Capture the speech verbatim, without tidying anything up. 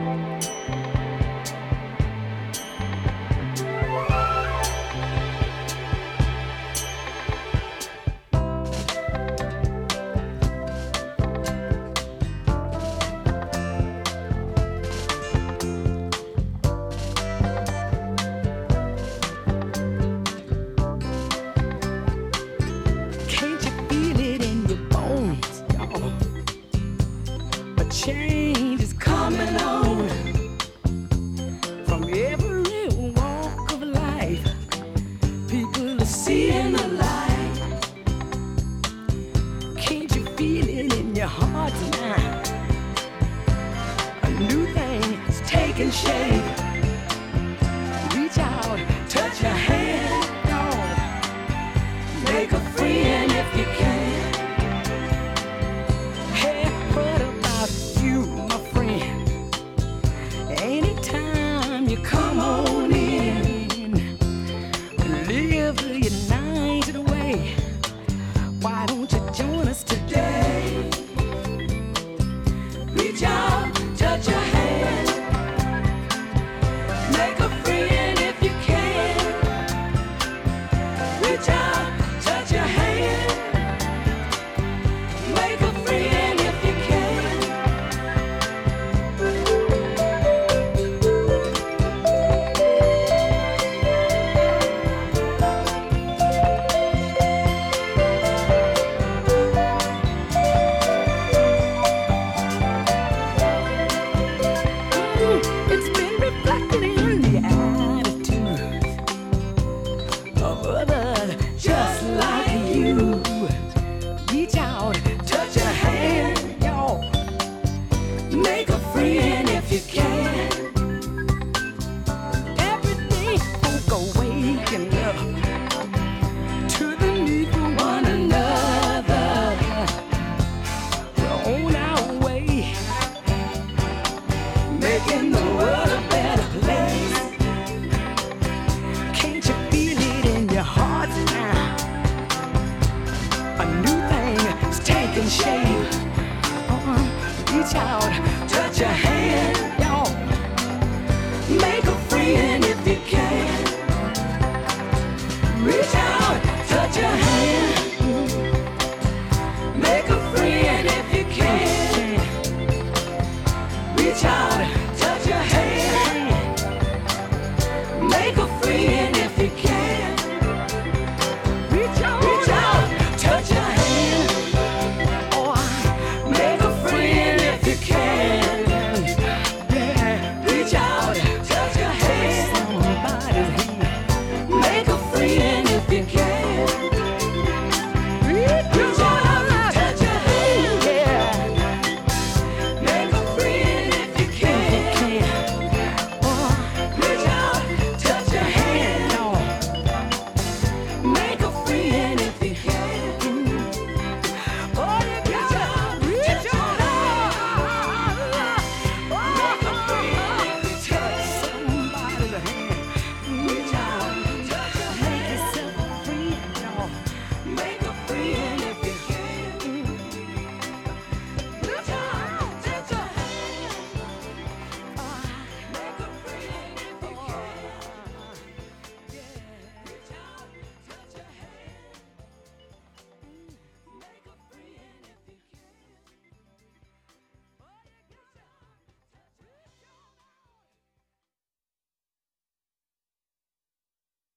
Change is coming on from every walk of life. People are seeing the light. Can't you feel it in your heart tonight? A new thing is taking shape. Reach out, touch your hand, oh. Make a friend if you can. Why don't you join us today? Reach out, touch your hand. Make a friend if you can. Reach out, touch your hand. Make a friend if you can. It's been reflected in the attitudes of others just like you. Reach out, touch a hand, y'all. Make a friend if you can. Every day folk are waking up to the need for one another. We're on our way, making the world a better place. Can't you feel it in your heart now? A new thing is taking shape. Uh-uh. Reach out, touch your hand.